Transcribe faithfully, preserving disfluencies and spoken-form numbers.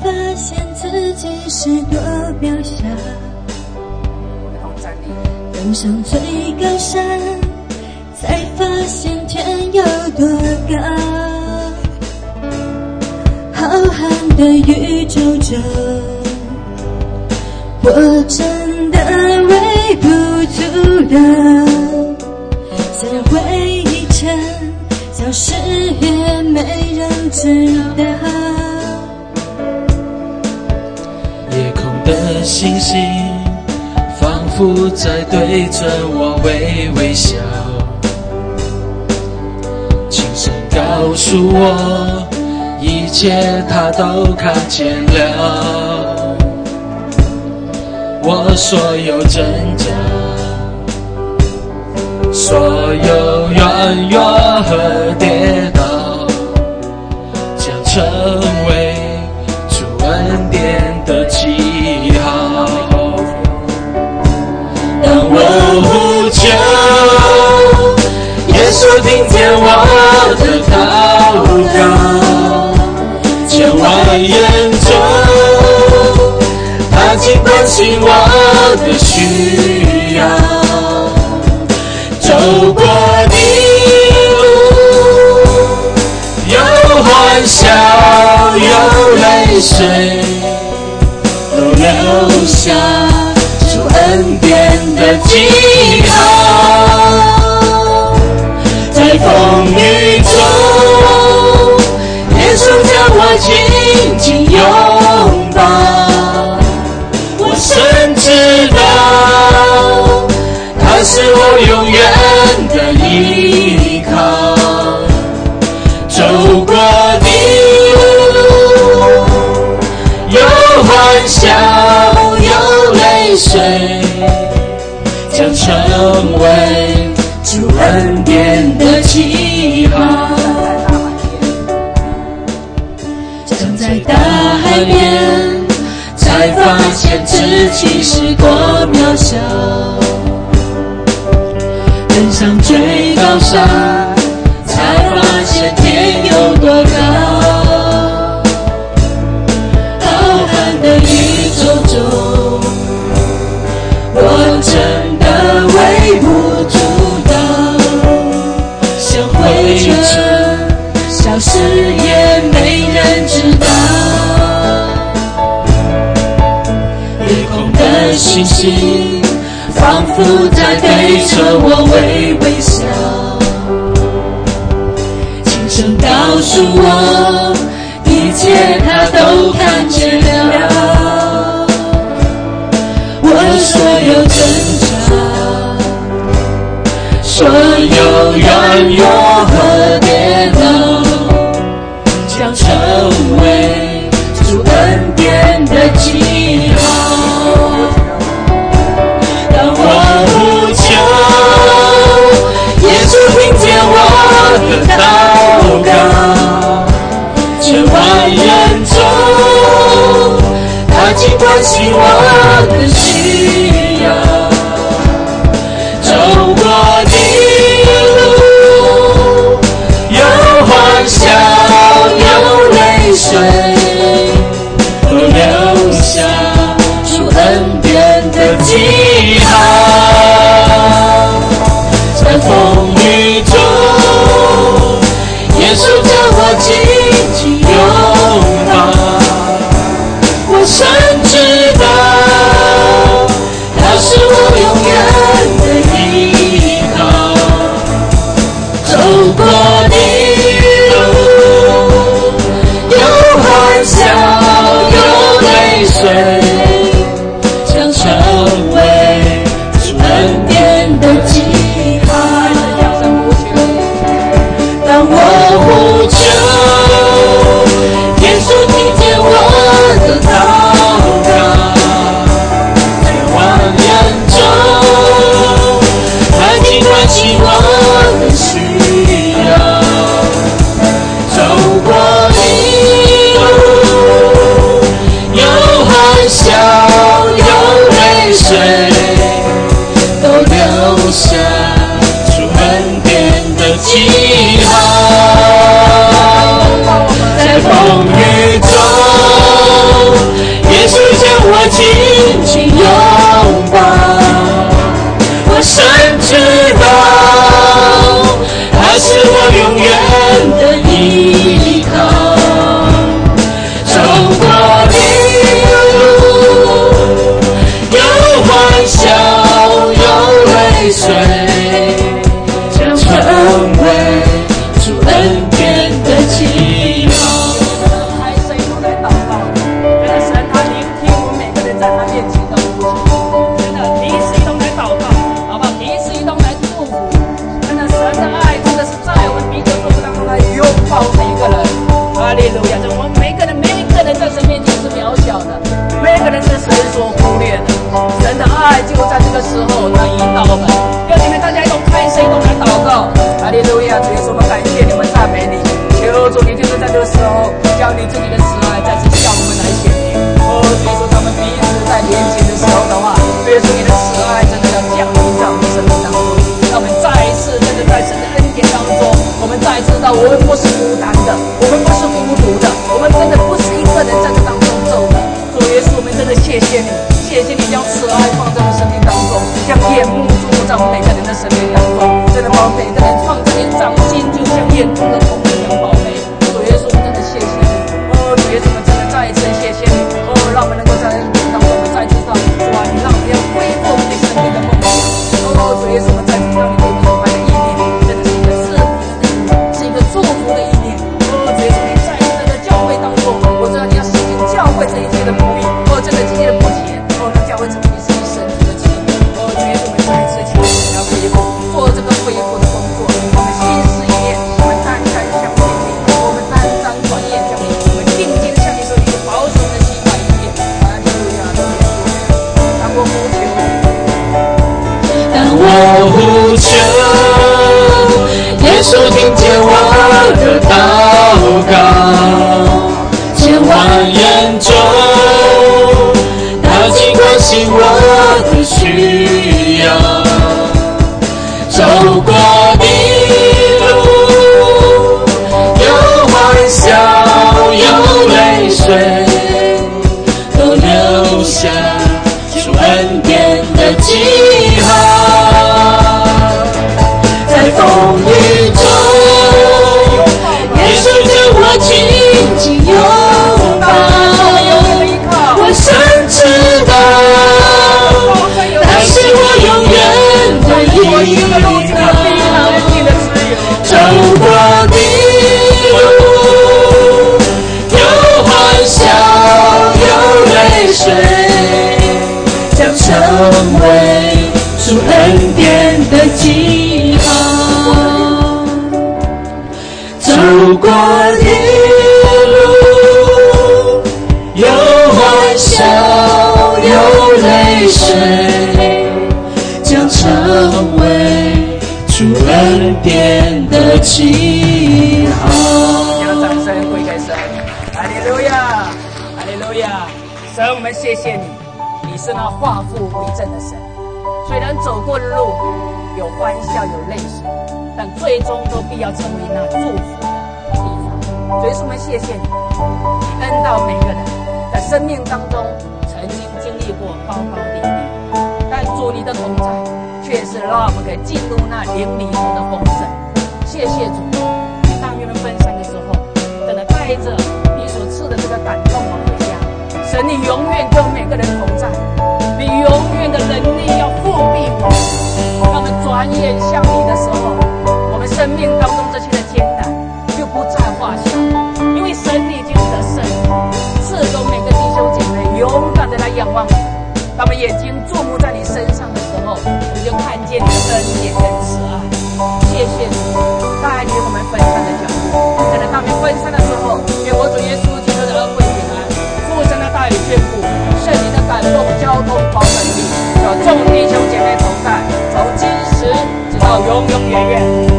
发现自己是多渺小。登上最高山，才发现天有多高。浩瀚的宇宙中，我真的微不足道，像灰尘消失也没人知道。 夜空的星星仿佛在对着我微微笑，轻声告诉我一切他都看见了，我所有挣扎，所有软弱和跌倒，将成为主恩典的记号。当我呼求，耶稣听见我的祷告，千万眼中他尽关心我的需要，走过的路有欢笑有泪水，都留下主恩典的记号。在风雨中，耶稣将我紧紧拥抱，我深知道他是我永远的依靠。走过的路有欢笑有泪水，将成为主恩典的记号。站在大海边，才发现自己是多渺小。登上最高山，才发现天有多高。浩瀚的宇宙中，我真的微不足道，像灰尘消失也没人知道。夜空的星星仿佛在对着我微微笑，轻声告诉我一切他都看见了，我所有挣扎，所有软弱和跌倒，将成为主恩典的记号。当我呼求，耶稣听见我的祷告，千万人中他尽关心我的需要。走过的路有欢笑有泪水，都留下主恩典的记号。在风雨中，耶稣将我紧紧拥抱，我深知道他是我永远的依靠。走过的路有欢笑有泪水，将成为主恩典的记号。当我呼求，耶稣听见我的祷告，千万人中他尽关心我的需要。走过的路有欢笑有泪水，都留下主恩典的记号。在风雨中， 利路亚！主耶稣，我们感谢你们，赞美你。求主，你就是在这个时候，将你自己的慈爱再次向我们来显明。哦，主耶稣，他们彼此在连接的时候的话，主耶稣，你的慈爱真的要降临在我们生命当中。让我们再一次真的在神的恩典当中，我们再知道我们不是孤单的，我们不是孤独的，我们真的不是一个人在这当中走的。主耶稣，我们真的谢谢你，谢谢你将慈爱放在我们生命当中，将眼目注目在我们每个人的生命当中，真的把我们每个人放在你掌心，就像眼中的瞳一样宝贝。主耶稣，我们真的谢谢你。哦，主耶稣，我们真的再一次谢谢你。哦，让我们能够在当中，我们再知道，主啊，你让我们要恢复我们的生命的梦想。哦，主耶稣，我们再知道你给我们所怀的意念，真的是一个赐福的意念，是一个祝福的意念。哦，主耶稣，你在这个教会当中，我知道你要实行教会这一切的目的。哦，真的今天的目前，哦，让教会成为你是你神的器皿。哦，主耶稣，我们再一次求你要恢复，做这个恢复的工作。我们心思意念，我们单单相信你，我们单单专业将你，我们定睛向你手里保守的心怀意念。哈利路亚，主耶稣，当我呼求， 当我呼求，耶稣听见我的祷告，千万人中，他尽关心我的需要，走过的路有欢笑有泪水，都留下主恩典的记号，在风雨中，耶稣将我紧紧拥抱，我想知道他是我永远的依靠，走过的路有欢笑有泪水，将成为主恩典的记号，走过的路有欢笑有泪水，将成为主恩典的记号。 将掌声归给神。哈利路亚，哈利路亚！神，我们谢谢你，你是那化腐为真的神。虽然走过的路有欢笑有泪水，但最终都必要成为那祝福的地方。所以说，我们谢谢你，你恩到每个人在生命当中曾经经历过高高低低，但主你的同在却是让我们可以进入那灵里头的丰盛。谢谢主，当你们分享的时候，真的带着你所赐的这个感动往回家。神，你永远跟每个人同在，你永远的能力要复庇我们。让我们转眼向你的时候，我们生命当中这些的艰难就不在话下，因为神已经得胜，赐给每个弟兄姐妹勇敢的来仰望你。当我们眼睛注目在你身上的时候，我们就看见你的恩典跟慈爱。谢谢主带领我们分散的脚步，在那当我们分散的时候，愿我主耶稣基督的恩惠平安，父神的大与眷顾，圣灵的感动交通保守力，有众弟兄姐妹同在，从今时直到永永远远。